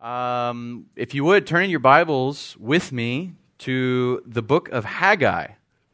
If you would, turn in your Bibles with me to the book of Haggai.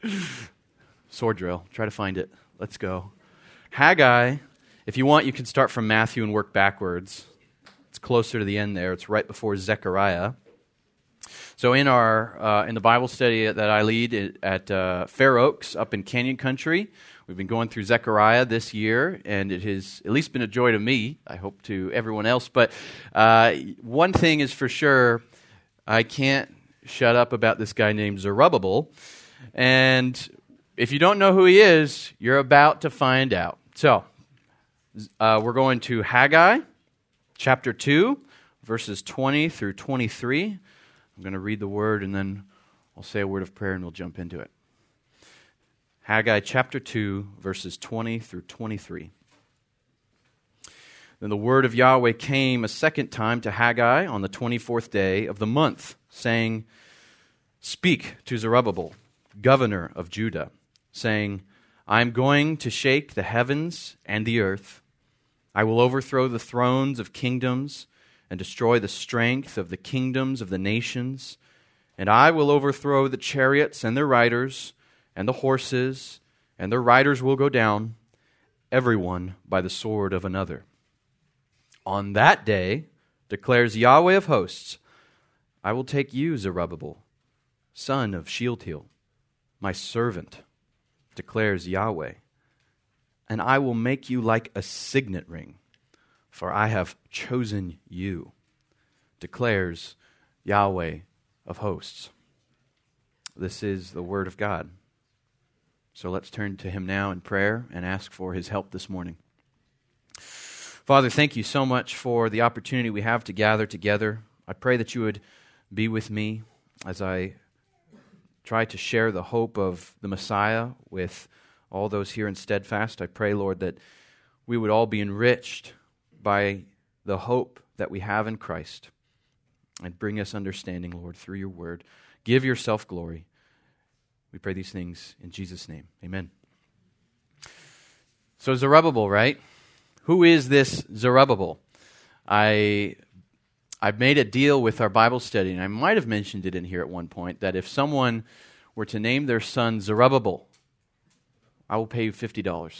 Sword drill. Try to find it. Let's go. Haggai. If you want, you can start from Matthew and work backwards. It's closer to the end there. It's right before Zechariah. So in the Bible study that I lead at Fair Oaks up in Canyon Country, we've been going through Zechariah this year, and it has at least been a joy to me, I hope to everyone else. But one thing is for sure, I can't shut up about this guy named Zerubbabel. And if you don't know who he is, you're about to find out. So we're going to Haggai, chapter 2, verses 20 through 23. I'm going to read the word, and then I'll say a word of prayer, and we'll jump into it. Haggai chapter 2, verses 20 through 23. Then the word of Yahweh came a second time to Haggai on the 24th day of the month, saying, "Speak to Zerubbabel, governor of Judah, saying, I am going to shake the heavens and the earth. I will overthrow the thrones of kingdoms and destroy the strength of the kingdoms of the nations, and I will overthrow the chariots and their riders, and the horses, and their riders will go down, everyone by the sword of another. On that day, declares Yahweh of hosts, I will take you, Zerubbabel, son of Shealtiel, my servant, declares Yahweh, and I will make you like a signet ring, for I have chosen you, declares Yahweh of hosts." This is the word of God. So let's turn to him now in prayer and ask for his help this morning. Father, thank you so much for the opportunity we have to gather together. I pray that you would be with me as I try to share the hope of the Messiah with all those here in Steadfast. I pray, Lord, that we would all be enriched by the hope that we have in Christ, and bring us understanding, Lord, through your word. Give yourself glory. We pray these things in Jesus' name. Amen. So Zerubbabel, right? Who is this Zerubbabel? I've made a deal with our Bible study, and I might have mentioned it in here at one point, that if someone were to name their son Zerubbabel, I will pay you $50.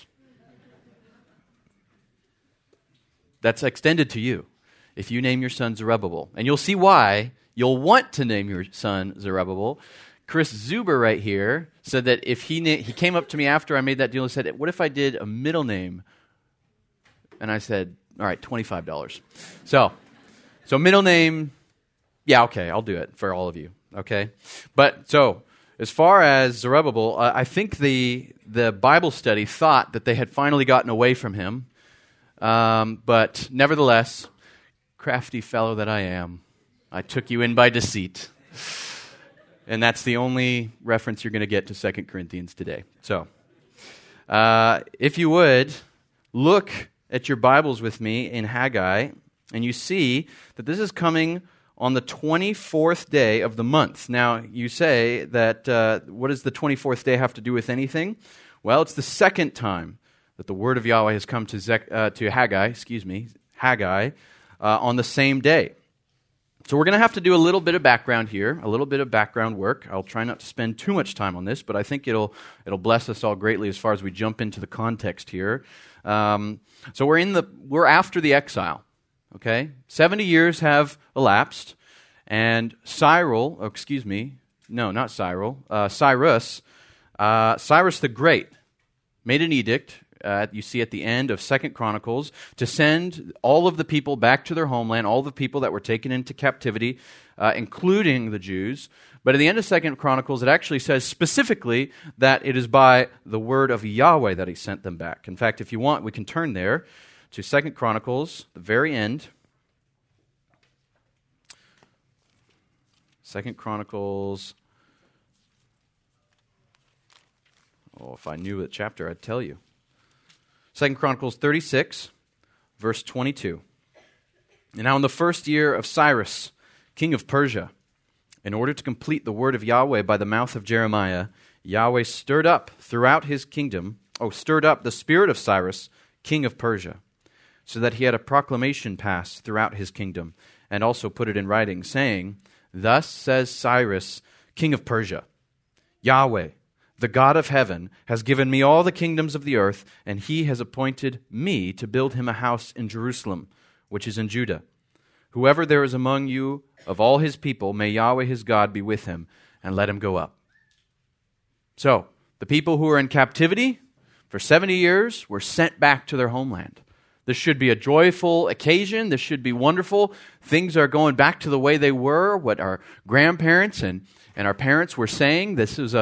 That's extended to you if you name your son Zerubbabel. And you'll see why you'll want to name your son Zerubbabel. Chris Zuber right here said that if he came up to me after I made that deal and said, what if I did a middle name? And I said, all right, $25. So middle name, yeah, okay, I'll do it for all of you, okay? But so as far as Zerubbabel, I think the Bible study thought that they had finally gotten away from him. But nevertheless, crafty fellow that I am, I took you in by deceit. And that's the only reference you're going to get to 2 Corinthians today. So, if you would, look at your Bibles with me in Haggai, and you see that this is coming on the 24th day of the month. Now, you say that, what does the 24th day have to do with anything? Well, it's the second time that the word of Yahweh has come to Haggai, on the same day. So we're going to have to do a little bit of background here, a little bit of background work. I'll try not to spend too much time on this, but I think it'll bless us all greatly as far as we jump into the context here. So we're after the exile. Okay, 70 years have elapsed, and Cyrus the Great made an edict. You see at the end of 2 Chronicles, to send all of the people back to their homeland, all the people that were taken into captivity, including the Jews. But at the end of 2 Chronicles, it actually says specifically that it is by the word of Yahweh that he sent them back. In fact, if you want, we can turn there to 2 Chronicles, the very end. 2 Chronicles. Oh, if I knew the chapter, I'd tell you. 2 Chronicles 36, verse 22. And now in the first year of Cyrus, king of Persia, in order to complete the word of Yahweh by the mouth of Jeremiah, Yahweh stirred up the spirit of Cyrus, king of Persia, so that he had a proclamation passed throughout his kingdom, and also put it in writing, saying, Thus says Cyrus, king of Persia, Yahweh, the God of heaven, has given me all the kingdoms of the earth, and he has appointed me to build him a house in Jerusalem, which is in Judah. Whoever there is among you of all his people, may Yahweh his God be with him, and let him go up. So, the people who were in captivity for 70 years were sent back to their homeland. This should be a joyful occasion. This should be wonderful. Things are going back to the way they were, what our grandparents and our parents were saying. This is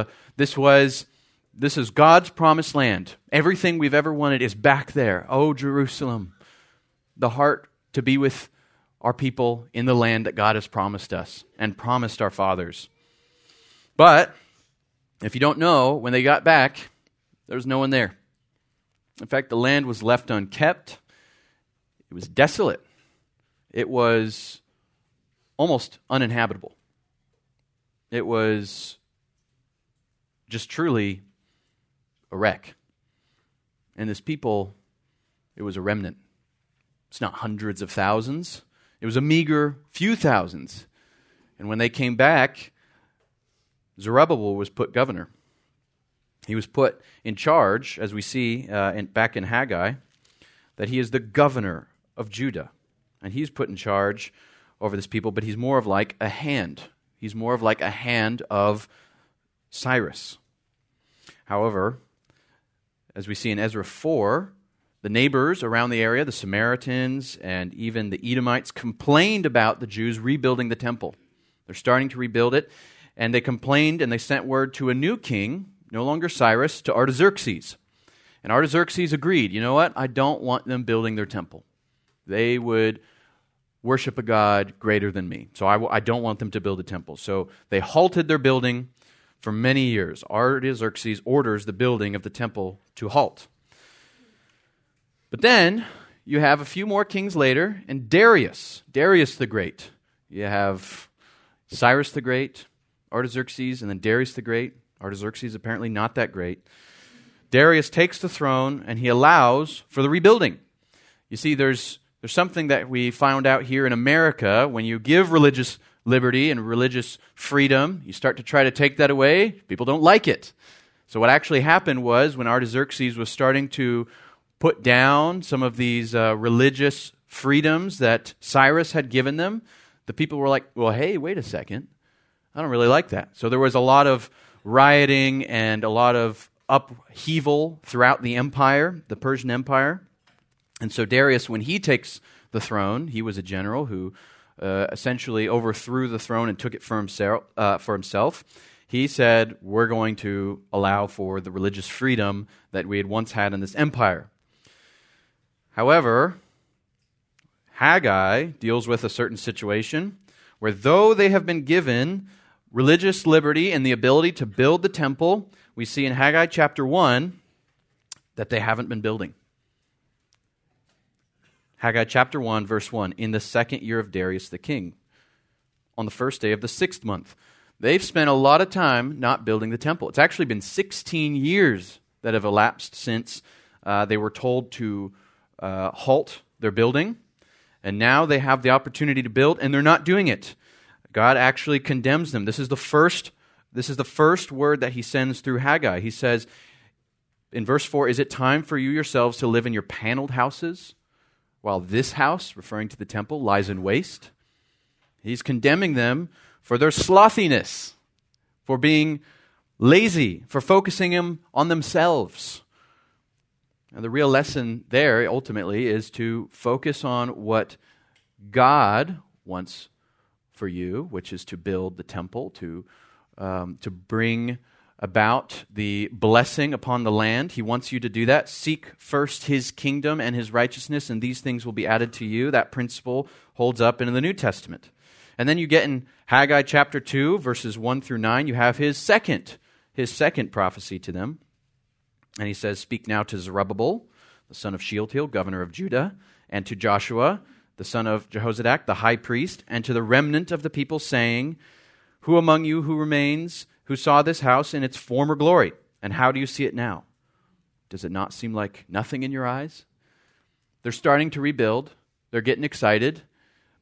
God's promised land. Everything we've ever wanted is back there. Oh, Jerusalem, the heart to be with our people in the land that God has promised us and promised our fathers. But if you don't know, when they got back, there was no one there. In fact, the land was left unkept. It was desolate. It was almost uninhabitable. It was just truly a wreck. And this people, it was a remnant. It's not hundreds of thousands. It was a meager few thousands. And when they came back, Zerubbabel was put governor. He was put in charge, as we see back in Haggai, that he is the governor of Judah. And he's put in charge over this people, but he's more of like a hand. He's more of like a hand of Cyrus. However, as we see in Ezra 4, the neighbors around the area, the Samaritans and even the Edomites, complained about the Jews rebuilding the temple. They're starting to rebuild it, and they complained and they sent word to a new king, no longer Cyrus, to Artaxerxes. And Artaxerxes agreed, you know what? I don't want them building their temple. They would worship a God greater than me. So I don't want them to build a temple. So they halted their building for many years. Artaxerxes orders the building of the temple to halt. But then you have a few more kings later, and Darius the Great. You have Cyrus the Great, Artaxerxes, and then Darius the Great. Artaxerxes apparently not that great. Darius takes the throne, and he allows for the rebuilding. You see, there's something that we found out here in America. When you give religious liberty and religious freedom, you start to try to take that away, people don't like it. So what actually happened was, when Artaxerxes was starting to put down some of these religious freedoms that Cyrus had given them, the people were like, well, hey, wait a second. I don't really like that. So there was a lot of rioting and a lot of upheaval throughout the empire, the Persian Empire. And so Darius, when he takes the throne, he was a general who essentially overthrew the throne and took it for himself. He said, we're going to allow for the religious freedom that we had once had in this empire. However, Haggai deals with a certain situation where, though they have been given religious liberty and the ability to build the temple, we see in Haggai chapter 1 that they haven't been building. Haggai chapter 1, verse 1, in the second year of Darius the king, on the first day of the 6th month. They've spent a lot of time not building the temple. It's actually been 16 years that have elapsed since they were told to halt their building. And now they have the opportunity to build, and they're not doing it. God actually condemns them. This is the first word that he sends through Haggai. He says in verse 4, is it time for you yourselves to live in your paneled houses, while this house, referring to the temple, lies in waste? He's condemning them for their slothiness, for being lazy, for focusing on themselves. And the real lesson there, ultimately, is to focus on what God wants for you, which is to build the temple, to bring about the blessing upon the land. He wants you to do that. Seek first His kingdom and His righteousness, and these things will be added to you. That principle holds up in the New Testament. And then you get in Haggai chapter 2, verses 1 through 9, you have his second prophecy to them. And he says, speak now to Zerubbabel, the son of Shealtiel, governor of Judah, and to Joshua, the son of Jehozadak, the high priest, and to the remnant of the people, saying, who among you who remains, who saw this house in its former glory? And how do you see it now? Does it not seem like nothing in your eyes? They're starting to rebuild. They're getting excited.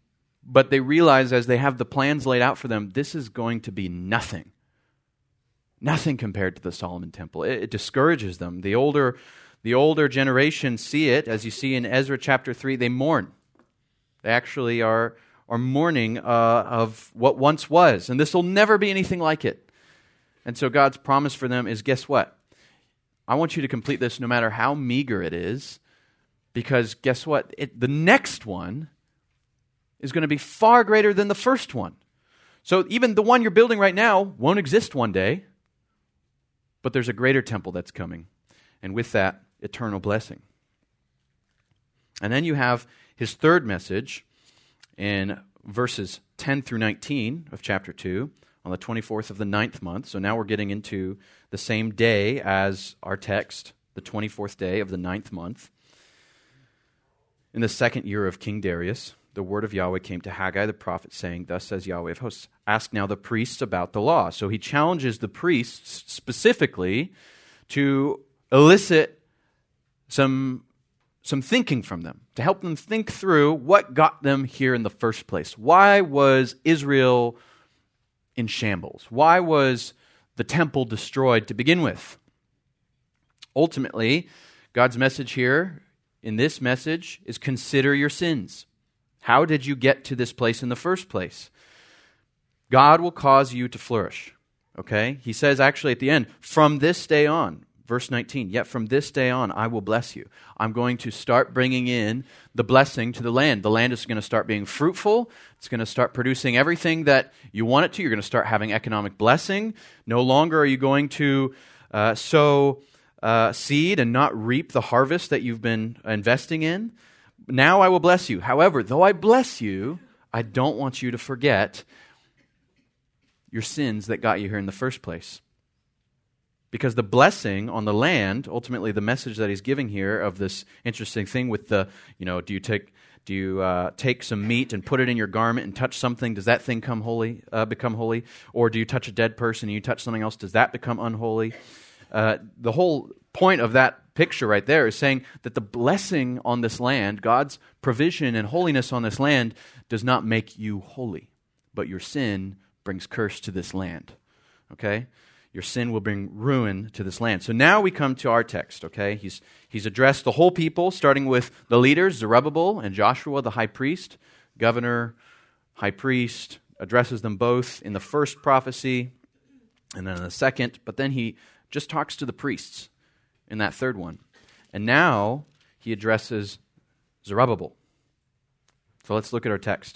But they realize as they have the plans laid out for them, this is going to be nothing. Nothing compared to the Solomon temple. It discourages them. The older generation see it, as you see in Ezra chapter 3, they mourn. They actually are mourning of what once was, and this will never be anything like it. And so God's promise for them is, guess what? I want you to complete this no matter how meager it is, because guess what? The next one is going to be far greater than the first one. So even the one you're building right now won't exist one day, but there's a greater temple that's coming. And with that, eternal blessing. And then you have his third message in verses 10 through 19 of chapter 2 on the 24th of the 9th month. So now we're getting into the same day as our text, the 24th day of the 9th month. In the second year of King Darius, the word of Yahweh came to Haggai the prophet, saying, "Thus says Yahweh of hosts, ask now the priests about the law." So he challenges the priests specifically to elicit some thinking from them, to help them think through what got them here in the first place. Why was Israel in shambles? Why was the temple destroyed to begin with? Ultimately, God's message here in this message is consider your sins. How did you get to this place in the first place? God will cause you to flourish. Okay? He says actually at the end, from this day on, verse 19, yet from this day on I will bless you. I'm going to start bringing in the blessing to the land. The land is going to start being fruitful. It's going to start producing everything that you want it to. You're going to start having economic blessing. No longer are you going to sow seed and not reap the harvest that you've been investing in. Now I will bless you. However, though I bless you, I don't want you to forget your sins that got you here in the first place. Because the blessing on the land, ultimately the message that he's giving here of this interesting thing with the, do you take some meat and put it in your garment and touch something? Does that thing become holy? Or do you touch a dead person and you touch something else? Does that become unholy? The whole point of that picture right there is saying that the blessing on this land, God's provision and holiness on this land, does not make you holy, but your sin brings curse to this land. Okay? Your sin will bring ruin to this land. So now we come to our text, okay? He's addressed the whole people, starting with the leaders, Zerubbabel and Joshua, the high priest, governor, high priest, addresses them both in the first prophecy and then in the second, but then he just talks to the priests in that third one. And now he addresses Zerubbabel. So let's look at our text.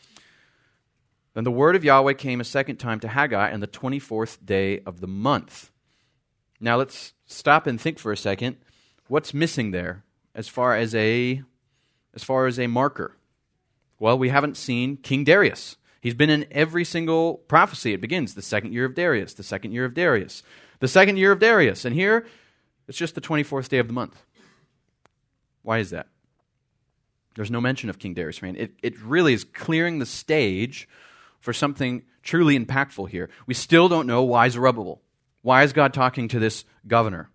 Then the word of Yahweh came a second time to Haggai on the 24th day of the month. Now let's stop and think for a second. What's missing there as far as a marker? Well, we haven't seen King Darius. He's been in every single prophecy. It begins the second year of Darius, the second year of Darius, the second year of Darius. And here, it's just the 24th day of the month. Why is that? There's no mention of King Darius. It really is clearing the stage for something truly impactful here. We still don't know why Zerubbabel. Why is God talking to this governor?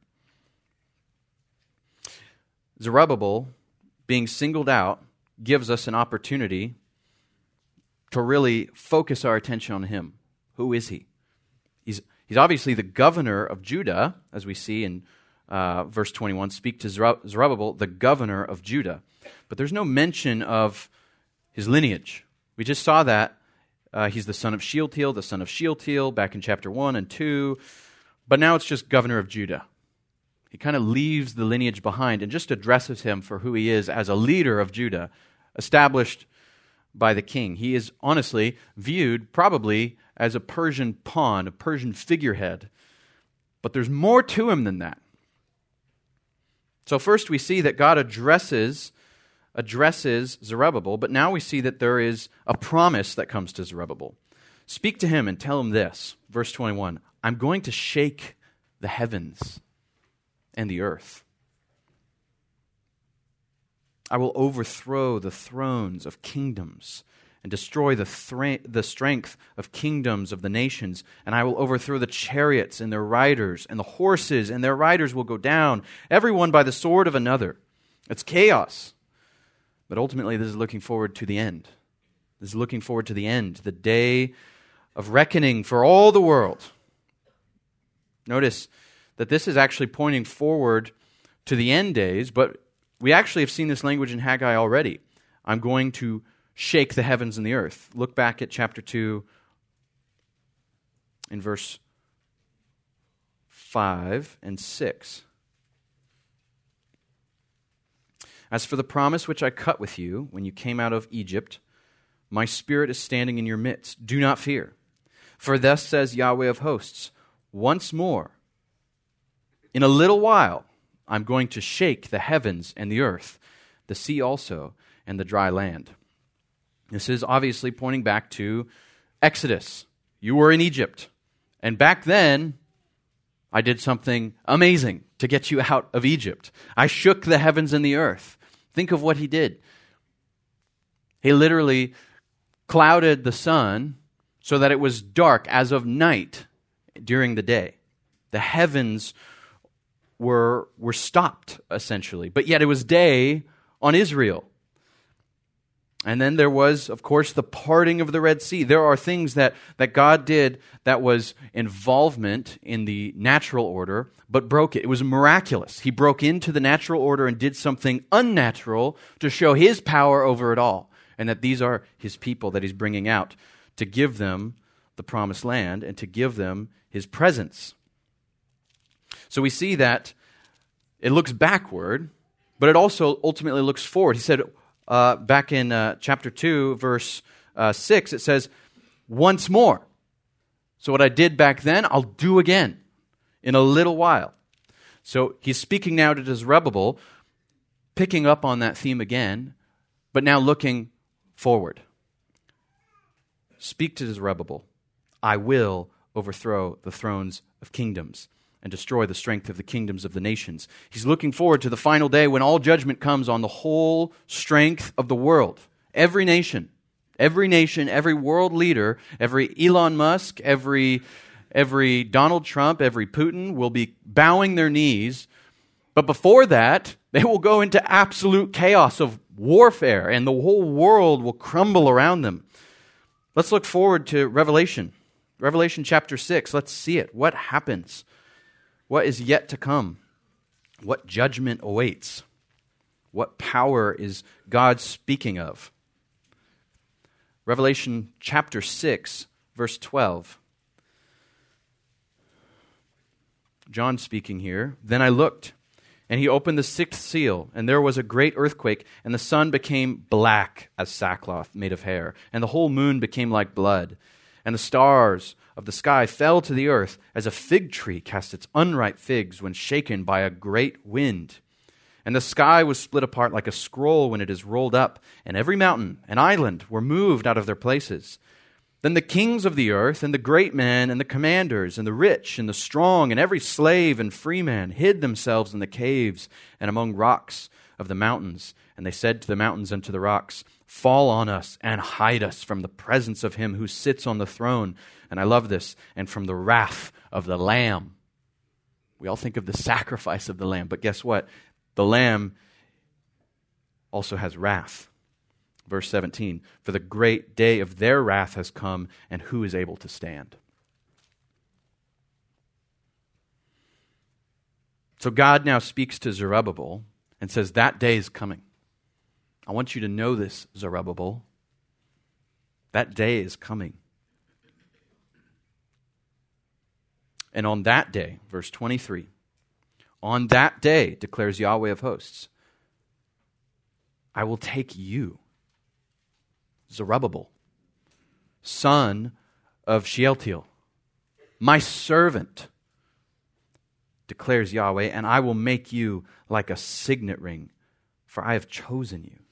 Zerubbabel, being singled out, gives us an opportunity to really focus our attention on him. Who is he? He's obviously the governor of Judah, as we see in verse 21, speak to Zerubbabel, the governor of Judah. But there's no mention of his lineage. We just saw that. He's the son of Shealtiel, back in chapter 1 and 2. But now it's just governor of Judah. He kind of leaves the lineage behind and just addresses him for who he is as a leader of Judah, established by the king. He is honestly viewed probably as a Persian pawn, a Persian figurehead. But there's more to him than that. So first we see that God addresses Zerubbabel, but now we see that there is a promise that comes to Zerubbabel. Speak to him and tell him this, verse 21, I'm going to shake the heavens and the earth. I will overthrow the thrones of kingdoms and destroy the strength of kingdoms of the nations, and I will overthrow the chariots and their riders, and the horses and their riders will go down, everyone by the sword of another. It's chaos. But ultimately, this is looking forward to the end. This is looking forward to the end, the day of reckoning for all the world. Notice that this is actually pointing forward to the end days, but we actually have seen this language in Haggai already. I'm going to shake the heavens and the earth. Look back at chapter 2 in verse 5 and 6. As for the promise which I cut with you when you came out of Egypt, my spirit is standing in your midst. Do not fear. For thus says Yahweh of hosts, once more, in a little while, I'm going to shake the heavens and the earth, the sea also, and the dry land. This is obviously pointing back to Exodus. You were in Egypt. And back then, I did something amazing to get you out of Egypt. I shook the heavens and the earth. Think of what he did. He literally clouded the sun so that it was dark as of night during the day. The heavens were stopped, essentially. But yet it was day on Israel. And then there was, of course, the parting of the Red Sea. There are things that God did that was involvement in the natural order, but broke it. It was miraculous. He broke into the natural order and did something unnatural to show His power over it all. And that these are His people that He's bringing out to give them the promised land and to give them His presence. So we see that it looks backward, but it also ultimately looks forward. He said, back in chapter 2, verse 6, it says, once more. So what I did back then, I'll do again in a little while. So he's speaking now to Zerubbabel, picking up on that theme again, but now looking forward. Speak to Zerubbabel. I will overthrow the thrones of kingdoms and destroy the strength of the kingdoms of the nations. He's looking forward to the final day when all judgment comes on the whole strength of the world. Every nation, every world leader, every Elon Musk, every Donald Trump, every Putin will be bowing their knees. But before that, they will go into absolute chaos of warfare, and the whole world will crumble around them. Let's look forward to Revelation. Revelation chapter 6. Let's see it. What happens? What is yet to come? What judgment awaits? What power is God speaking of? Revelation chapter 6, verse 12. John speaking here. Then I looked, and he opened the sixth seal, and there was a great earthquake, and the sun became black as sackcloth made of hair, and the whole moon became like blood, and the stars of the sky fell to the earth as a fig tree casts its unripe figs when shaken by a great wind. And the sky was split apart like a scroll when it is rolled up, and every mountain and island were moved out of their places. Then the kings of the earth, and the great men, and the commanders, and the rich, and the strong, and every slave and free man hid themselves in the caves and among rocks of the mountains. And they said to the mountains and to the rocks, fall on us and hide us from the presence of Him who sits on the throne. And I love this, and from the wrath of the Lamb. We all think of the sacrifice of the Lamb, but guess what? The Lamb also has wrath. Verse 17, for the great day of their wrath has come, and who is able to stand? So God now speaks to Zerubbabel and says, that day is coming. I want you to know this, Zerubbabel. That day is coming. And on that day, verse 23, on that day, declares Yahweh of hosts, I will take you, Zerubbabel, son of Shealtiel, my servant, declares Yahweh, and I will make you like a signet ring, for I have chosen you.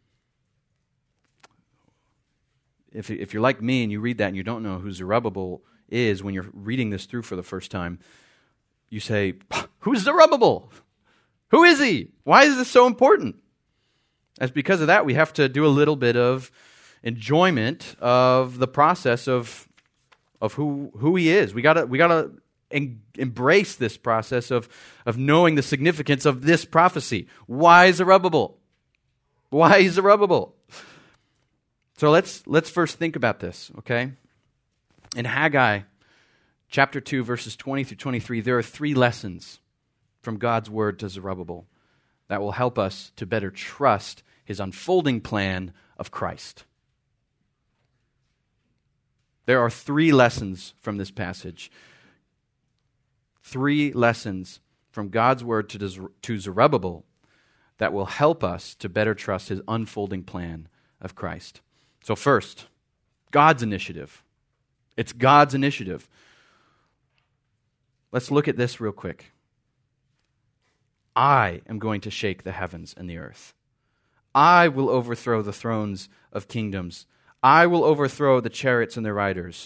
If you're like me and you read that and you don't know who Zerubbabel is when you're reading this through for the first time, you say, who's Zerubbabel? Who is he? Why is this so important? As because of that, we have to do a little bit of enjoyment of the process of who he is. We gotta embrace this process of knowing the significance of this prophecy. Why Zerubbabel? Why Zerubbabel? So let's first think about this, okay? In Haggai chapter 2, verses 20 through 23, there are 3 lessons from God's word to Zerubbabel that will help us to better trust his unfolding plan of Christ. There are 3 lessons from this passage. 3 lessons from God's word to Zerubbabel that will help us to better trust his unfolding plan of Christ. So first, God's initiative. It's God's initiative. Let's look at this real quick. I am going to shake the heavens and the earth. I will overthrow the thrones of kingdoms. I will overthrow the chariots and their riders.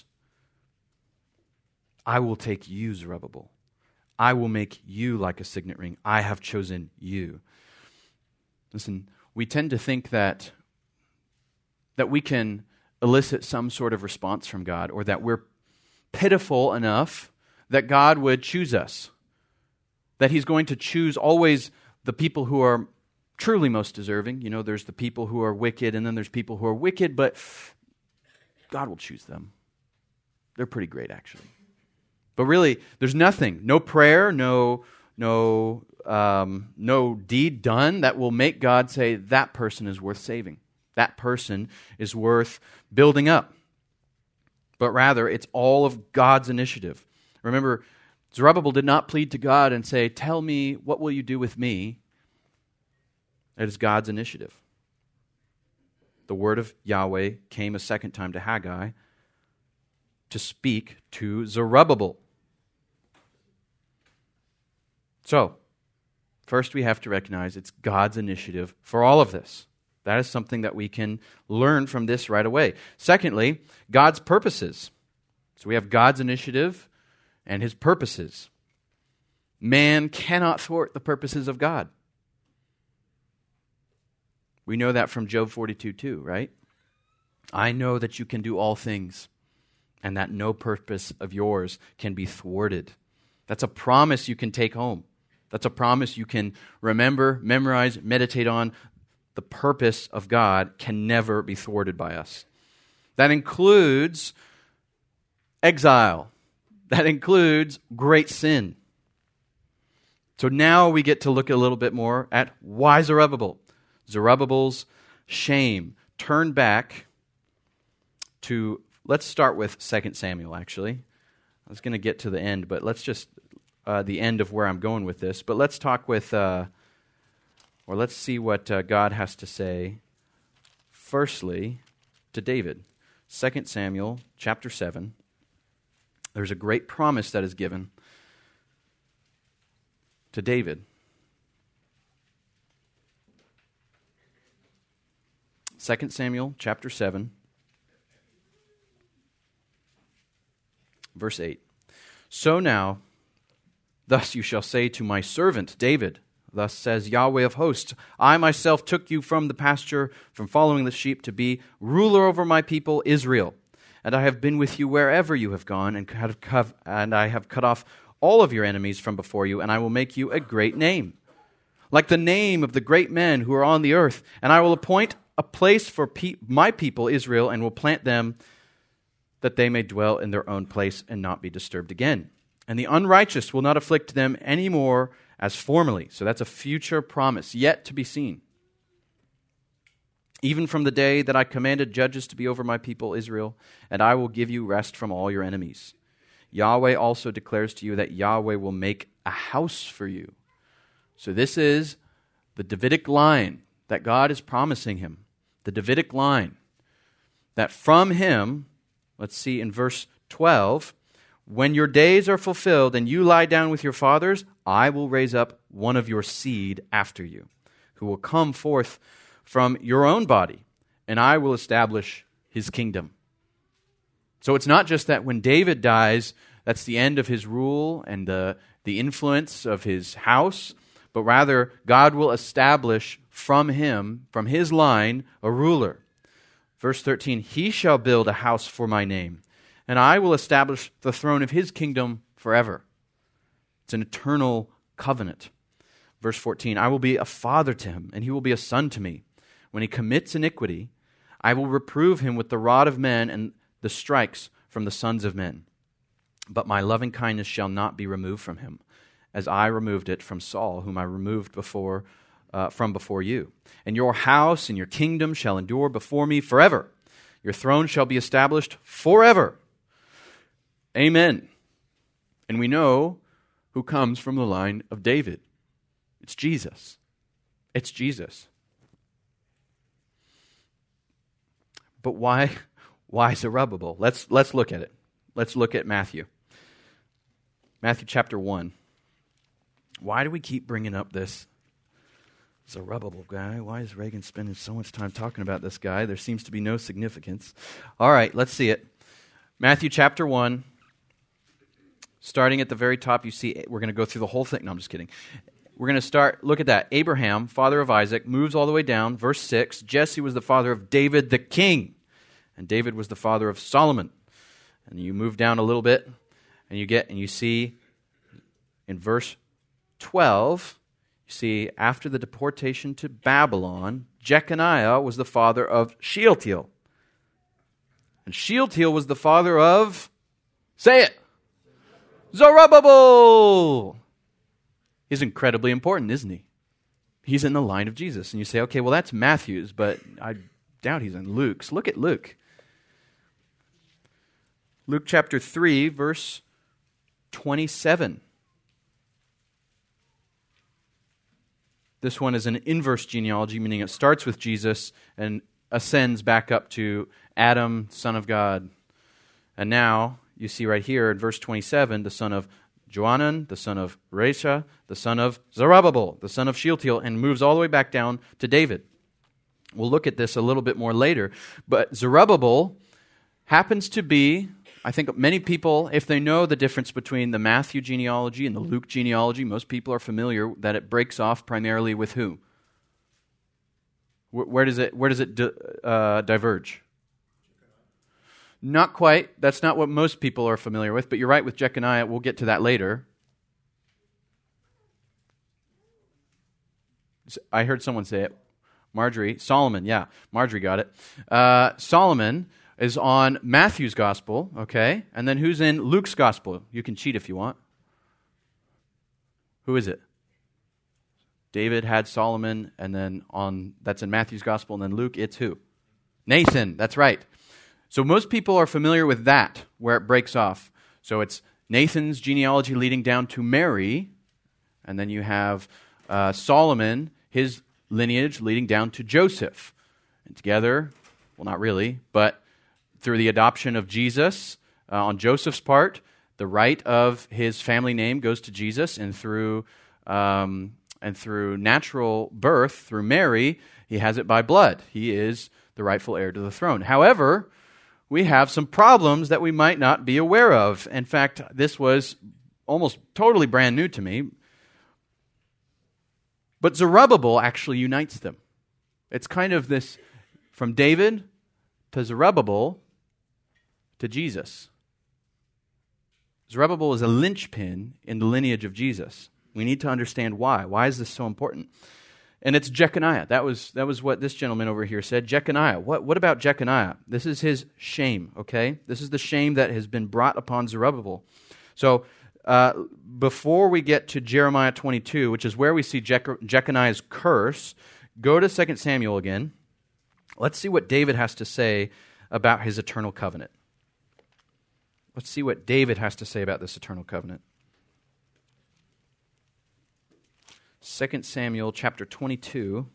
I will take you, Zerubbabel. I will make you like a signet ring. I have chosen you. Listen, we tend to think that we can elicit some sort of response from God, or that we're pitiful enough that God would choose us, that he's going to choose always the people who are truly most deserving. You know, there's the people who are wicked, and then there's people who are wicked, but God will choose them. They're pretty great, actually. But really, there's nothing, no prayer, no deed done that will make God say, that person is worth saving. That person is worth building up. But rather, it's all of God's initiative. Remember, Zerubbabel did not plead to God and say, tell me, what will you do with me? It is God's initiative. The word of Yahweh came a second time to Haggai to speak to Zerubbabel. So, first we have to recognize it's God's initiative for all of this. That is something that we can learn from this right away. Secondly, God's purposes. So we have God's initiative and his purposes. Man cannot thwart the purposes of God. We know that from Job 42:2, right? I know that you can do all things, and that no purpose of yours can be thwarted. That's a promise you can take home. That's a promise you can remember, memorize, meditate on. The purpose of God can never be thwarted by us. That includes exile. That includes great sin. So now we get to look a little bit more at why Zerubbabel. Zerubbabel's shame. Turn back to, let's start with 2 Samuel, actually. I was going to get to the end, but let's just, the end of where I'm going with this. But let's talk with, or let's see what God has to say, firstly, to David. 2 Samuel chapter 7. There's a great promise that is given to David. 2 Samuel chapter 7, verse 8. So now, thus you shall say to my servant David, thus says Yahweh of hosts, I myself took you from the pasture, from following the sheep, to be ruler over my people Israel. And I have been with you wherever you have gone, and I have cut off all of your enemies from before you, and I will make you a great name, like the name of the great men who are on the earth. And I will appoint a place for my people Israel, and will plant them that they may dwell in their own place and not be disturbed again. And the unrighteous will not afflict them any more as formerly. So that's a future promise yet to be seen. Even from the day that I commanded judges to be over my people Israel, and I will give you rest from all your enemies. Yahweh also declares to you that Yahweh will make a house for you. So this is the Davidic line that God is promising him. The Davidic line. That from him, let's see in verse 12, when your days are fulfilled and you lie down with your fathers, I will raise up one of your seed after you, who will come forth from your own body, and I will establish his kingdom. So it's not just that when David dies, that's the end of his rule and the influence of his house, but rather God will establish from him, from his line, a ruler. Verse 13, he shall build a house for my name, and I will establish the throne of his kingdom forever. It's an eternal covenant. Verse 14, I will be a father to him, and he will be a son to me. When he commits iniquity, I will reprove him with the rod of men and the strikes from the sons of men. But my loving kindness shall not be removed from him, as I removed it from Saul, whom I removed from before you. And your house and your kingdom shall endure before me forever. Your throne shall be established forever. Amen. And we know who comes from the line of David. It's Jesus. It's Jesus. But why Zerubbabel? Let's look at it. Let's look at Matthew. Matthew chapter 1. Why do we keep bringing up this Zerubbabel guy? Why is Reagan spending so much time talking about this guy? There seems to be no significance. All right, let's see it. Matthew chapter 1. Starting at the very top, you see, we're going to go through the whole thing. No, I'm just kidding. We're going to look at that. Abraham, father of Isaac, moves all the way down. Verse 6, Jesse was the father of David the king, and David was the father of Solomon. And you move down a little bit, and you see in verse 12, you see, after the deportation to Babylon, Jeconiah was the father of Shealtiel. And Shealtiel was the father of, say it, Zerubbabel. He's incredibly important, isn't he? He's in the line of Jesus. And you say, okay, well, that's Matthew's, but I doubt he's in Luke's. Look at Luke. Luke chapter 3, verse 27. This one is an inverse genealogy, meaning it starts with Jesus and ascends back up to Adam, son of God. And now, you see right here in verse 27, the son of Johanan, the son of Rhesa, the son of Zerubbabel, the son of Shealtiel, and moves all the way back down to David. We'll look at this a little bit more later. But Zerubbabel happens to be, I think many people, if they know the difference between the Matthew genealogy and the Luke genealogy, most people are familiar that it breaks off primarily with who? Where does it diverge? Not quite. That's not what most people are familiar with, but you're right with Jeconiah. We'll get to that later. I heard someone say it. Solomon, yeah. Marjorie got it. Solomon is on Matthew's gospel, okay? And then who's in Luke's gospel? You can cheat if you want. Who is it? David had Solomon, and then that's in Matthew's gospel, and then Luke, it's who? Nathan, that's right. So most people are familiar with that, where it breaks off. So it's Nathan's genealogy leading down to Mary, and then you have Solomon, his lineage leading down to Joseph. And together, well, not really, but through the adoption of Jesus on Joseph's part, the right of his family name goes to Jesus, and through natural birth, through Mary, he has it by blood. He is the rightful heir to the throne. However, we have some problems that we might not be aware of. In fact, this was almost totally brand new to me. But Zerubbabel actually unites them. It's kind of this, from David to Zerubbabel to Jesus. Zerubbabel is a linchpin in the lineage of Jesus. We need to understand why. Why is this so important? And it's Jeconiah. That was what this gentleman over here said. Jeconiah. What about Jeconiah? This is his shame, okay? This is the shame that has been brought upon Zerubbabel. So before we get to Jeremiah 22, which is where we see Jeconiah's curse, go to 2 Samuel again. Let's see what David has to say about his eternal covenant. Let's see what David has to say about this eternal covenant. 2 Samuel chapter 22.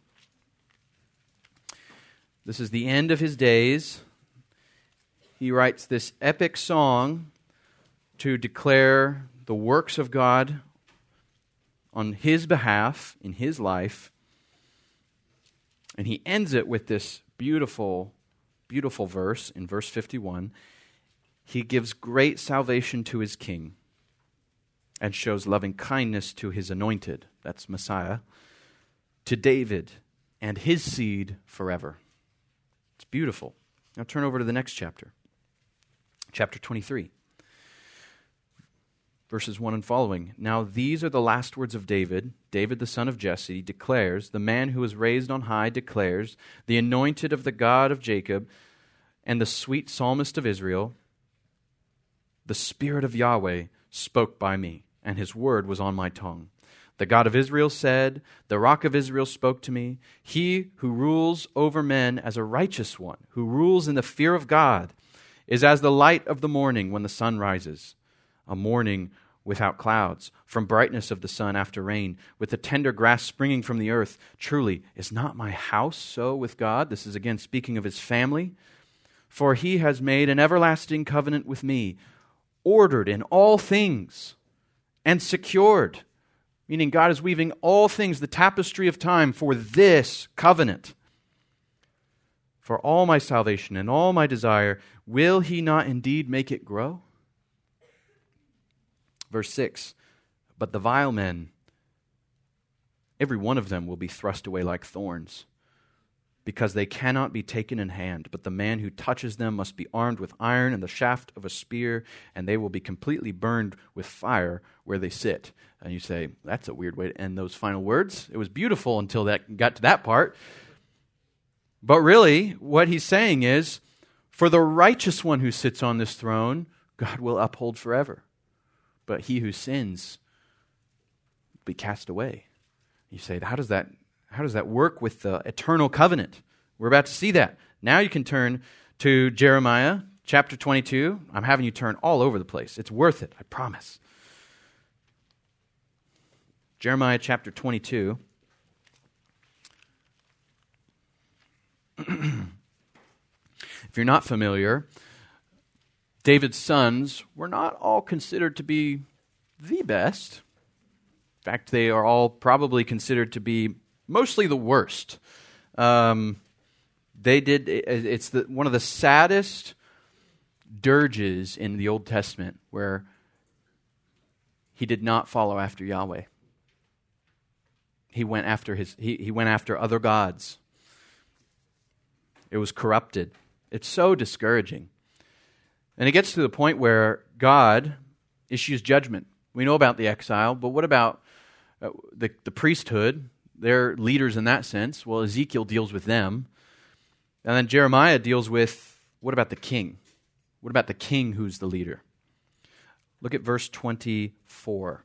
This is the end of his days. He writes this epic song to declare the works of God on his behalf in his life. And he ends it with this beautiful, beautiful verse in verse 51. He gives great salvation to his king and shows loving kindness to his anointed, that's Messiah, to David and his seed forever. It's beautiful. Now turn over to the next chapter, chapter 23. verses 1 and following. Now these are the last words of David. David, the son of Jesse, declares, the man who was raised on high declares, the anointed of the God of Jacob, and the sweet psalmist of Israel, the Spirit of Yahweh spoke by me, and his word was on my tongue. The God of Israel said, the Rock of Israel spoke to me. He who rules over men as a righteous one, who rules in the fear of God, is as the light of the morning when the sun rises, a morning without clouds, from brightness of the sun after rain, with the tender grass springing from the earth. Truly, is not my house so with God? This is again speaking of his family. For he has made an everlasting covenant with me, ordered in all things and secured. Meaning God is weaving all things, the tapestry of time, for this covenant. For all my salvation and all my desire, will he not indeed make it grow? Verse 6, but the vile men, every one of them will be thrust away like thorns, because they cannot be taken in hand. But the man who touches them must be armed with iron and the shaft of a spear, and they will be completely burned with fire where they sit. And you say, that's a weird way to end those final words. It was beautiful until that got to that part. But really, what he's saying is, for the righteous one who sits on this throne, God will uphold forever. But he who sins will be cast away. You say, how does that work with the eternal covenant? We're about to see that. Now you can turn to Jeremiah chapter 22. I'm having you turn all over the place. It's worth it, I promise. Jeremiah chapter 22. If you're not familiar, David's sons were not all considered to be the best. In fact, they are all probably considered to be mostly the worst. One of the saddest dirges in the Old Testament where he did not follow after Yahweh. He went after other gods. It was corrupted. It's so discouraging. And it gets to the point where God issues judgment. We know about the exile, but what about the priesthood? They're leaders in that sense. Well, Ezekiel deals with them. And then Jeremiah deals with, what about the king? What about the king who's the leader? Look at verse 24.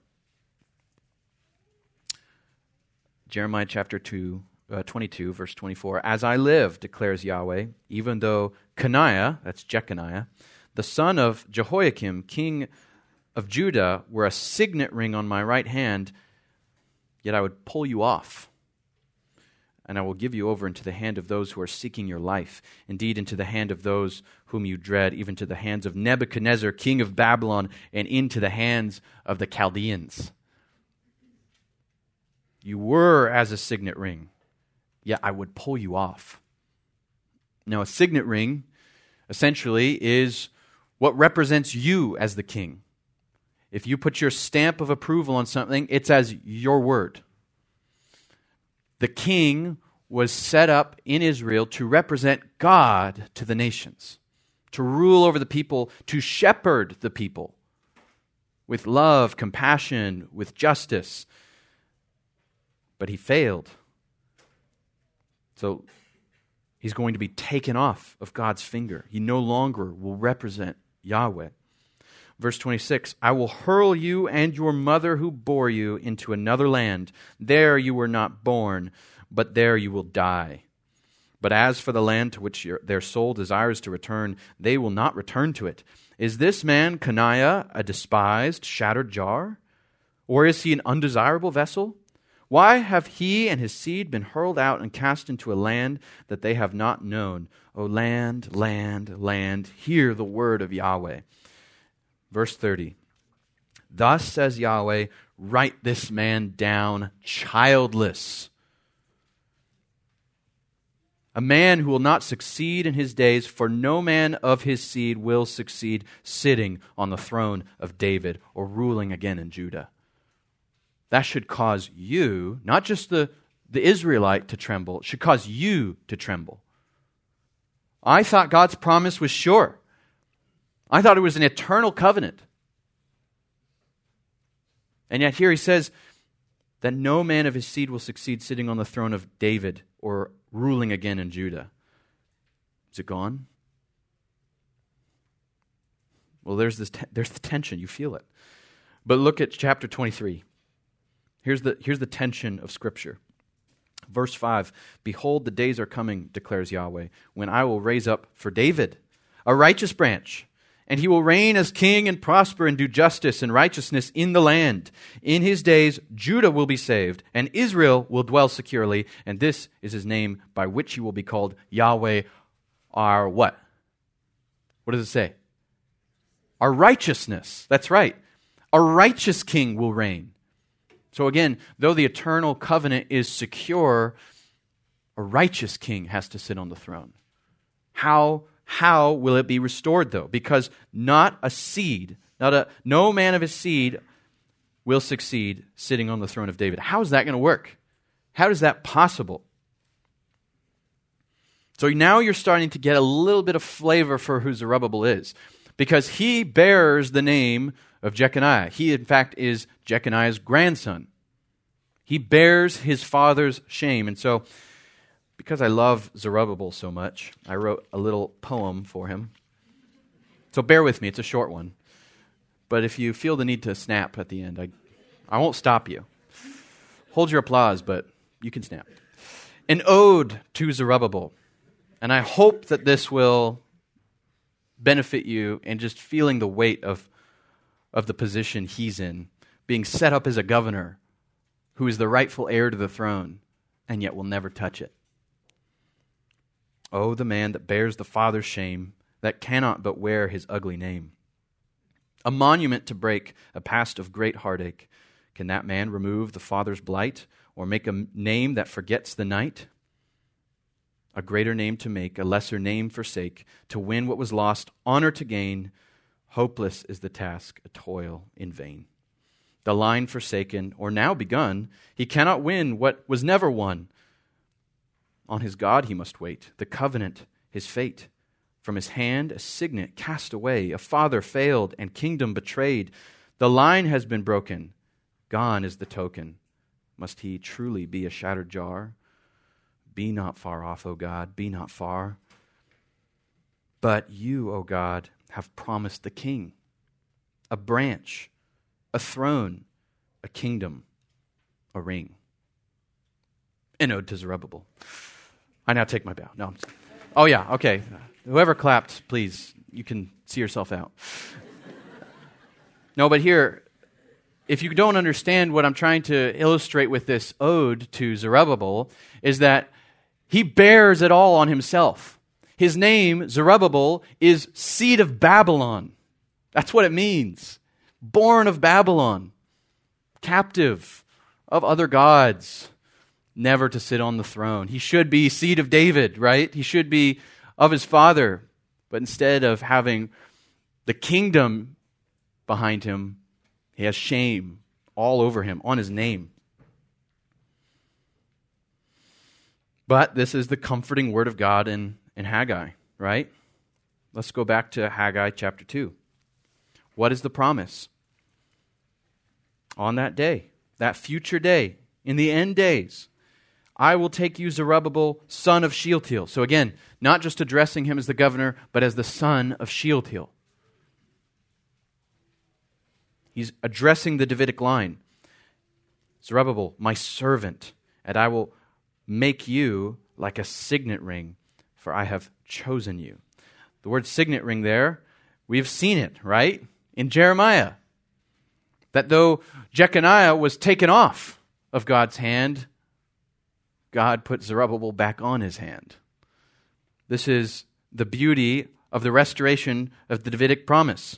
Jeremiah chapter 22, verse 24. As I live, declares Yahweh, even though Coniah, that's Jeconiah, the son of Jehoiakim, king of Judah, were a signet ring on my right hand, yet I would pull you off, and I will give you over into the hand of those who are seeking your life, indeed into the hand of those whom you dread, even to the hands of Nebuchadnezzar, king of Babylon, and into the hands of the Chaldeans. You were as a signet ring, yet I would pull you off. Now, a signet ring, essentially, is what represents you as the king. If you put your stamp of approval on something, it's as your word. The king was set up in Israel to represent God to the nations, to rule over the people, to shepherd the people with love, compassion, with justice. But he failed. So he's going to be taken off of God's finger. He no longer will represent Yahweh. Verse 26, I will hurl you and your mother who bore you into another land. There you were not born, but there you will die. But as for the land to which their soul desires to return, they will not return to it. Is this man, Coniah, a despised, shattered jar? Or is he an undesirable vessel? Why have he and his seed been hurled out and cast into a land that they have not known? O land, land, land, hear the word of Yahweh. Verse 30, thus says Yahweh, write this man down childless. A man who will not succeed in his days, for no man of his seed will succeed sitting on the throne of David or ruling again in Judah. That should cause you, not just the Israelite to tremble, it should cause you to tremble. I thought God's promise was sure. I thought it was an eternal covenant. And yet here he says that no man of his seed will succeed sitting on the throne of David or ruling again in Judah. Is it gone? Well, there's the tension. You feel it. But look at chapter 23. Here's the tension of Scripture. Verse 5, "Behold, the days are coming, declares Yahweh, when I will raise up for David a righteous branch, and he will reign as king and prosper and do justice and righteousness in the land. In his days, Judah will be saved, and Israel will dwell securely, and this is his name by which he will be called Yahweh, our" what? What does it say? Our righteousness. That's right. A righteous king will reign. So again, though the eternal covenant is secure, a righteous king has to sit on the throne. How will it be restored, though? Because not a seed, no man of his seed will succeed sitting on the throne of David. How is that going to work? How is that possible? So now you're starting to get a little bit of flavor for who Zerubbabel is, because he bears the name of Jeconiah. He, in fact, is Jeconiah's grandson. He bears his father's shame. And so, because I love Zerubbabel so much, I wrote a little poem for him. So bear with me, it's a short one. But if you feel the need to snap at the end, I won't stop you. Hold your applause, but you can snap. An ode to Zerubbabel. And I hope that this will benefit you in just feeling the weight of the position he's in, being set up as a governor who is the rightful heir to the throne, and yet will never touch it. Oh, the man that bears the father's shame, that cannot but wear his ugly name. A monument to break, a past of great heartache. Can that man remove the father's blight, or make a name that forgets the night? A greater name to make, a lesser name forsake, to win what was lost, honor to gain. Hopeless is the task, a toil in vain. The line forsaken, or now begun, he cannot win what was never won. On his God he must wait, the covenant, his fate. From his hand a signet cast away, a father failed and kingdom betrayed. The line has been broken, gone is the token. Must he truly be a shattered jar? Be not far off, O God, be not far. But you, O God, have promised the king, a branch, a throne, a kingdom, a ring. An ode to Zerubbabel. I now take my bow. No, oh yeah, okay. Whoever clapped, please, you can see yourself out. No, but here, if you don't understand what I'm trying to illustrate with this ode to Zerubbabel, is that he bears it all on himself. His name, Zerubbabel, is seed of Babylon. That's what it means. Born of Babylon, captive of other gods, never to sit on the throne. He should be seed of David, right? He should be of his father. But instead of having the kingdom behind him, he has shame all over him, on his name. But this is the comforting word of God in Haggai, right? Let's go back to Haggai chapter 2. What is the promise? On that day, that future day, in the end days, I will take you, Zerubbabel, son of Shealtiel. So again, not just addressing him as the governor, but as the son of Shealtiel. He's addressing the Davidic line. Zerubbabel, my servant, and I will make you like a signet ring, for I have chosen you. The word signet ring there, we've seen it, right? In Jeremiah. That though Jeconiah was taken off of God's hand, God put Zerubbabel back on his hand. This is the beauty of the restoration of the Davidic promise.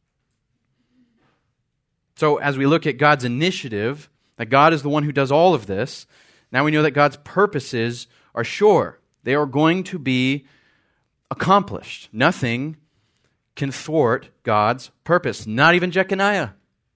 So as we look at God's initiative, that God is the one who does all of this, now we know that God's purposes are sure. They are going to be accomplished. Nothing can thwart God's purpose, not even Jeconiah.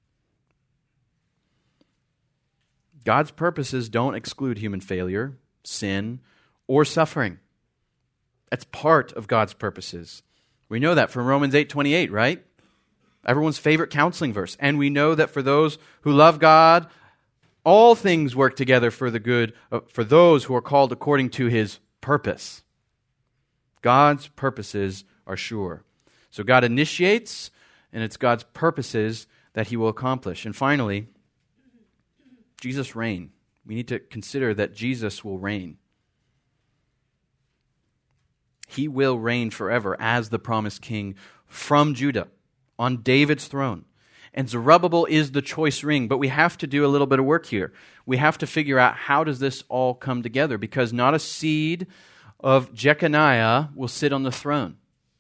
God's purposes don't exclude human failure, sin, or suffering. That's part of God's purposes. We know that from Romans 8:28, right? everyone's favorite counseling verse. And we know that for those who love God, all things work together for the good, for those who are called according to His purpose. God's purposes are sure. So God initiates, and it's God's purposes that He will accomplish. And finally, Jesus' reign. We need to consider that Jesus will reign. He will reign forever as the promised king from Judah on David's throne. And Zerubbabel is the choice ring, but we have to do a little bit of work here. We have to figure out how does this all come together, because not a seed of Jeconiah will sit on the throne.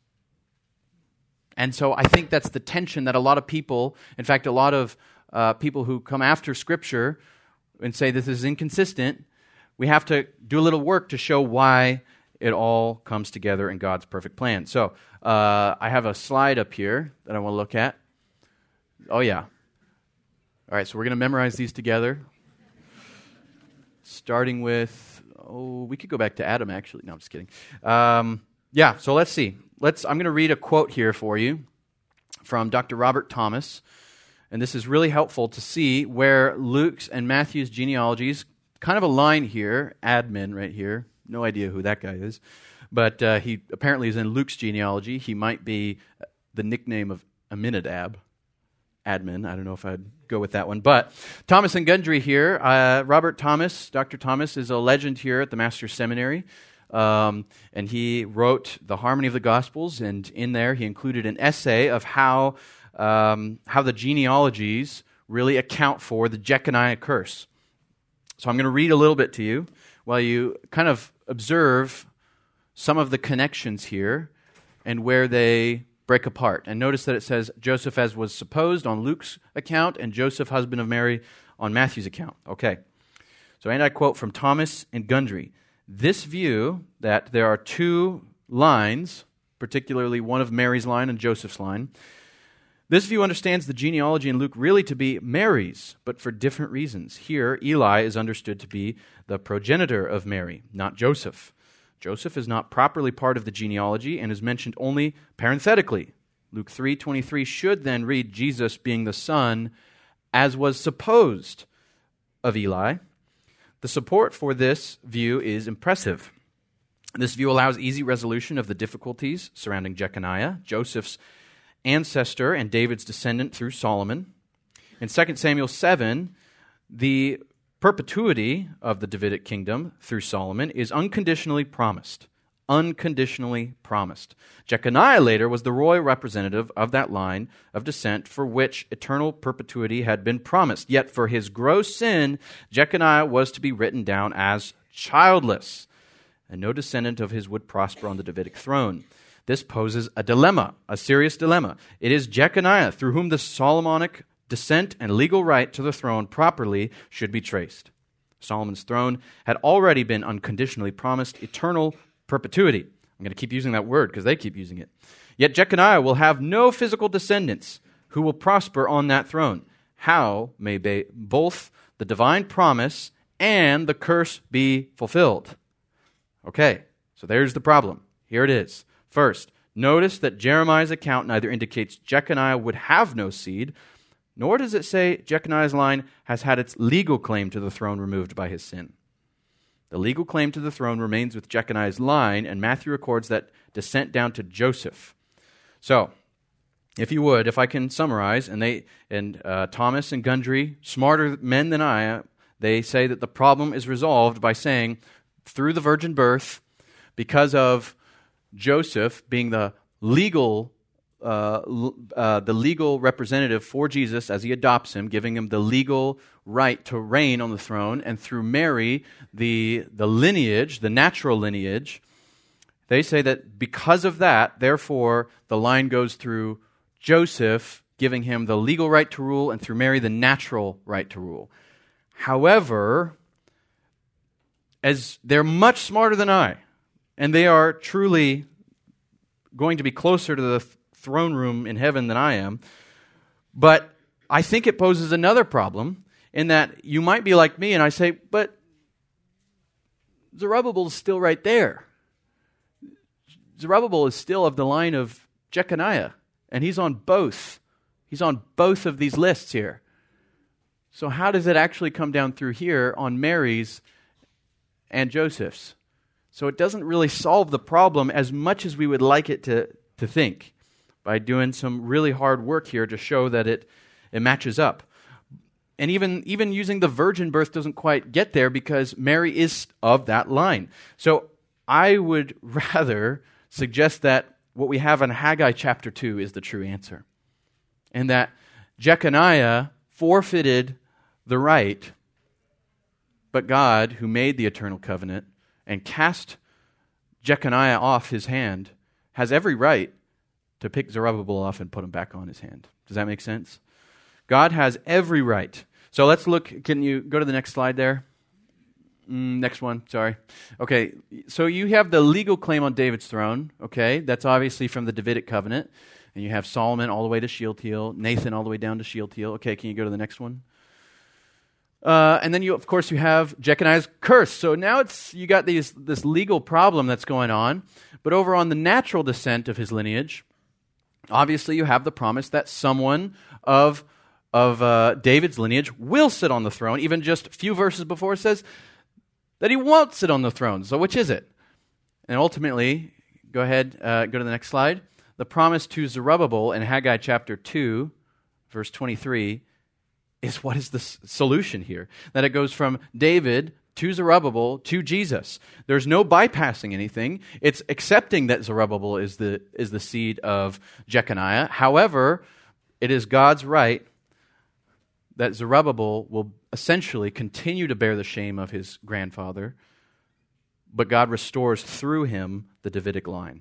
And so I think that's the tension that a lot of people, in fact, a lot of people who come after Scripture and say this is inconsistent, we have to do a little work to show why it all comes together in God's perfect plan. So I have a slide up here that I want to look at. Oh, yeah. All right, so we're going to memorize these together. Starting with, we could go back to Adam, actually. No, I'm just kidding. So let's see. I'm going to read a quote here for you from Dr. Robert Thomas. And this is really helpful to see where Luke's and Matthew's genealogies kind of align here. Admin right here. No idea who that guy is. But he apparently is in Luke's genealogy. He might be the nickname of Aminadab. Admin. I don't know if I'd go with that one. But Thomas and Gundry here. Robert Thomas, Dr. Thomas, is a legend here at the Master's Seminary. And he wrote The Harmony of the Gospels. And in there he included an essay of how the genealogies really account for the Jeconiah curse. So I'm going to read a little bit to you while you kind of observe some of the connections here and where they break apart. And notice that it says Joseph as was supposed on Luke's account and Joseph, husband of Mary, on Matthew's account. Okay. So, and I quote from Thomas and Gundry. This view that there are two lines, particularly one of Mary's line and Joseph's line, this view understands the genealogy in Luke really to be Mary's, but for different reasons. Here, Eli is understood to be the progenitor of Mary, not Joseph. Joseph is not properly part of the genealogy and is mentioned only parenthetically. Luke 3:23 should then read Jesus being the son, as was supposed, of Eli. The support for this view is impressive. This view allows easy resolution of the difficulties surrounding Jeconiah, Joseph's ancestor and David's descendant through Solomon. In 2 Samuel 7, the perpetuity of the Davidic kingdom through Solomon is unconditionally promised. Unconditionally promised. Jeconiah later was the royal representative of that line of descent for which eternal perpetuity had been promised. Yet for his gross sin, Jeconiah was to be written down as childless, and no descendant of his would prosper on the Davidic throne. This poses a dilemma, a serious dilemma. It is Jeconiah through whom the Solomonic descent and legal right to the throne properly should be traced. Solomon's throne had already been unconditionally promised eternal perpetuity. I'm going to keep using that word because they keep using it. Yet Jeconiah will have no physical descendants who will prosper on that throne. How may both the divine promise and the curse be fulfilled? Okay, so there's the problem. Here it is. First, notice that Jeremiah's account neither indicates Jeconiah would have no seed, nor does it say Jeconiah's line has had its legal claim to the throne removed by his sin. The legal claim to the throne remains with Jeconiah's line, and Matthew records that descent down to Joseph. So, if I can summarize, and Thomas and Gundry, smarter men than I, they say that the problem is resolved by saying, through the virgin birth, because of Joseph being the legal representative for Jesus as he adopts him, giving him the legal right to reign on the throne, and through Mary, the lineage, the natural lineage, they say that because of that, therefore, the line goes through Joseph, giving him the legal right to rule, and through Mary, the natural right to rule. However, as they're much smarter than I, and they are truly going to be closer to the throne room in heaven than I am, but I think it poses another problem in that you might be like me and I say, but Zerubbabel is still right there. Zerubbabel is still of the line of Jeconiah, and he's on both He's on both of these lists here. So how does it actually come down through here on Mary's and Joseph's? So it doesn't really solve the problem as much as we would like it to think, by doing some really hard work here to show that it matches up. And even using the virgin birth doesn't quite get there because Mary is of that line. So I would rather suggest that what we have in Haggai chapter 2 is the true answer. And that Jeconiah forfeited the right, but God, who made the eternal covenant and cast Jeconiah off his hand, has every right to pick Zerubbabel off and put him back on his hand. Does that make sense? God has every right. So let's look. Can you go to the next slide there? Next one, sorry. Okay, so you have the legal claim on David's throne. Okay, that's obviously from the Davidic covenant. And you have Solomon all the way to Shealtiel, Nathan all the way down to Shealtiel. Okay, can you go to the next one? And then you have Jeconiah's curse. So now you got this legal problem that's going on. But over on the natural descent of his lineage, obviously you have the promise that someone of David's lineage will sit on the throne. Even just a few verses before it says that he won't sit on the throne. So which is it? And ultimately, go ahead, go to the next slide. The promise to Zerubbabel in Haggai chapter 2, verse 23, is what is the solution here? That it goes from David to Zerubbabel to Jesus. There's no bypassing anything. It's accepting that Zerubbabel is the seed of Jeconiah. However, it is God's right that Zerubbabel will essentially continue to bear the shame of his grandfather, but God restores through him the Davidic line.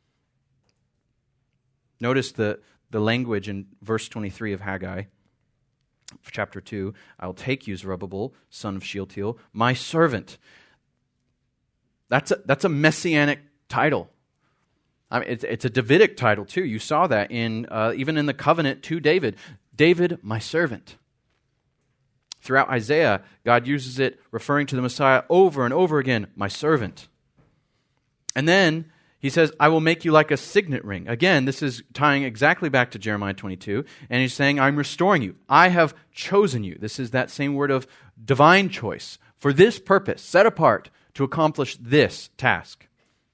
Notice the language in verse 23 of Haggai, chapter 2. I will take you, Zerubbabel, son of Shealtiel, my servant. That's a messianic title. I mean, it's a Davidic title too. You saw that even in the covenant to David. David, my servant. Throughout Isaiah, God uses it referring to the Messiah over and over again, my servant. And then he says, I will make you like a signet ring. Again, this is tying exactly back to Jeremiah 22. And he's saying, I'm restoring you. I have chosen you. This is that same word of divine choice. For this purpose, set apart to accomplish this task.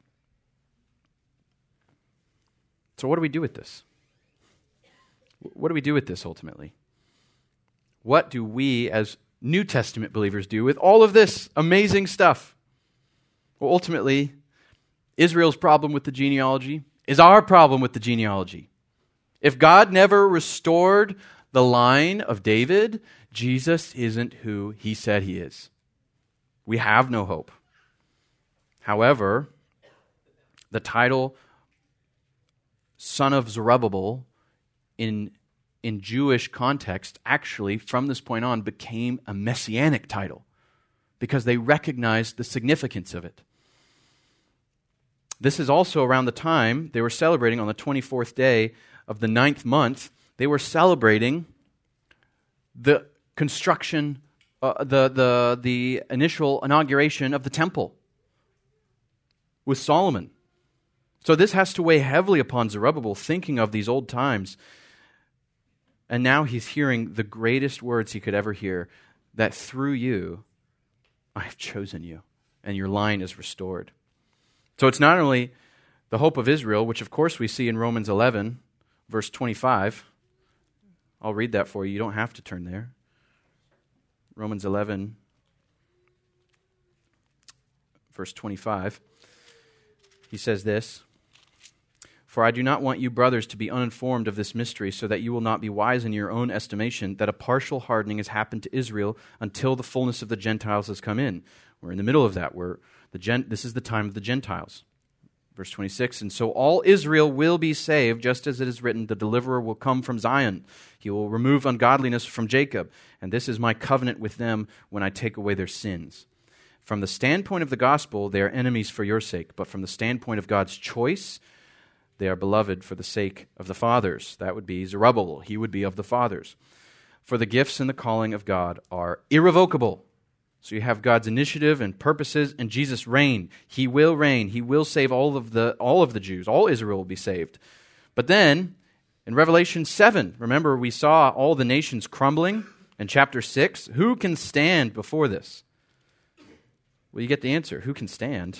So what do we do with this? What do we do with this ultimately? What do we as New Testament believers do with all of this amazing stuff? Well, ultimately, Israel's problem with the genealogy is our problem with the genealogy. If God never restored the line of David, Jesus isn't who he said he is. We have no hope. However, the title Son of Zerubbabel in Jewish context actually, from this point on, became a messianic title because they recognized the significance of it. This is also around the time they were celebrating on the 24th day of the 9th month. They were celebrating the construction, the initial inauguration of the temple with Solomon. So this has to weigh heavily upon Zerubbabel, thinking of these old times. And now he's hearing the greatest words he could ever hear, that through you, I have chosen you, and your line is restored. So it's not only the hope of Israel, which of course we see in Romans 11, verse 25. I'll read that for you. You don't have to turn there. Romans 11, verse 25. He says this, For I do not want you, brothers, to be uninformed of this mystery, so that you will not be wise in your own estimation, that a partial hardening has happened to Israel until the fullness of the Gentiles has come in. We're in the middle of that. This is the time of the Gentiles. Verse 26, And so all Israel will be saved, just as it is written, the deliverer will come from Zion. He will remove ungodliness from Jacob. And this is my covenant with them when I take away their sins. From the standpoint of the gospel, they are enemies for your sake. But from the standpoint of God's choice, they are beloved for the sake of the fathers. That would be Zerubbabel. He would be of the fathers. For the gifts and the calling of God are irrevocable. So you have God's initiative and purposes, and Jesus reign. He will reign. He will save all of the Jews. All Israel will be saved. But then, In Revelation 7, remember we saw all the nations crumbling in chapter 6. Who can stand before this? Well, you get the answer. Who can stand?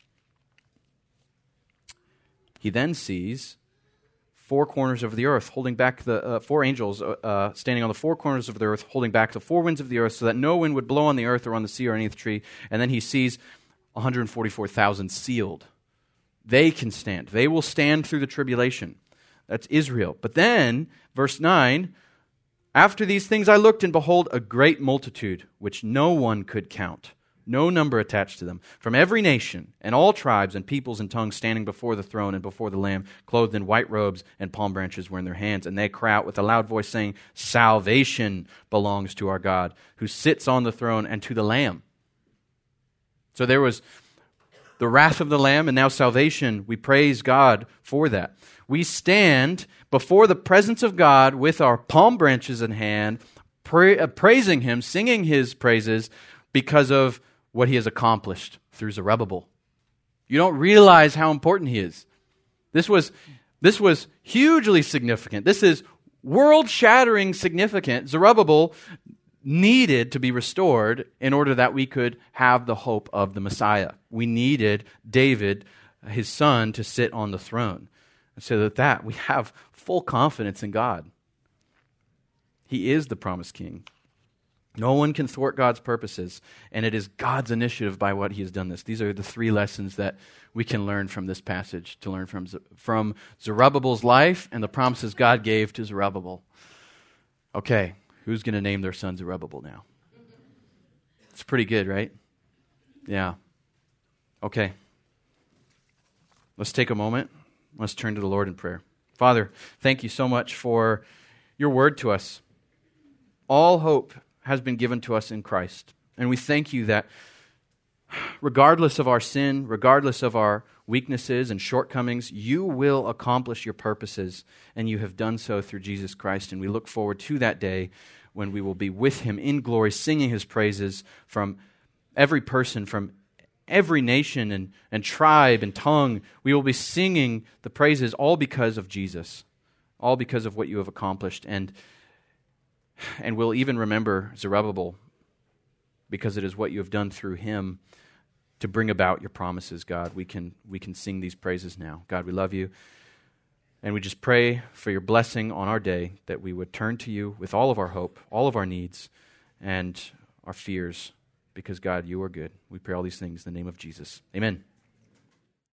He then sees four corners of the earth, holding back the four angels standing on the four corners of the earth, holding back the four winds of the earth so that no wind would blow on the earth or on the sea or any tree. And then he sees 144,000 sealed. They can stand. They will stand through the tribulation. That's Israel. But then, verse 9, after these things I looked, and behold, a great multitude, which no one could count, no number attached to them, from every nation and all tribes and peoples and tongues, standing before the throne and before the Lamb, clothed in white robes, and palm branches were in their hands. And they cry out with a loud voice, saying, Salvation belongs to our God, who sits on the throne, and to the Lamb. So there was the wrath of the Lamb, and now salvation. We praise God for that. We stand before the presence of God with our palm branches in hand, praising Him, singing His praises because of what He has accomplished through Zerubbabel. You don't realize how important He is. This was hugely significant. This is world-shattering significant. Zerubbabel needed to be restored in order that we could have the hope of the Messiah. We needed David, his son, to sit on the throne. So that we have full confidence in God. He is the promised King. No one can thwart God's purposes, and it is God's initiative by what He has done this. These are the three lessons that we can learn from this passage, to learn from Zerubbabel's life and the promises God gave to Zerubbabel. Okay, who's going to name their son Zerubbabel now? It's pretty good, right? Yeah. Okay. Let's take a moment. Let's turn to the Lord in prayer. Father, thank you so much for your word to us. All hope has been given to us in Christ. And we thank you that regardless of our sin, regardless of our weaknesses and shortcomings, you will accomplish your purposes, and you have done so through Jesus Christ. And we look forward to that day when we will be with Him in glory, singing His praises from every person, from every nation and tribe and tongue. We will be singing the praises all because of Jesus, all because of what you have accomplished. And we'll even remember Zerubbabel because it is what you have done through him to bring about your promises, God. We can sing these praises now. God, we love you. And we just pray for your blessing on our day, that we would turn to you with all of our hope, all of our needs, and our fears. Because, God, you are good. We pray all these things in the name of Jesus. Amen.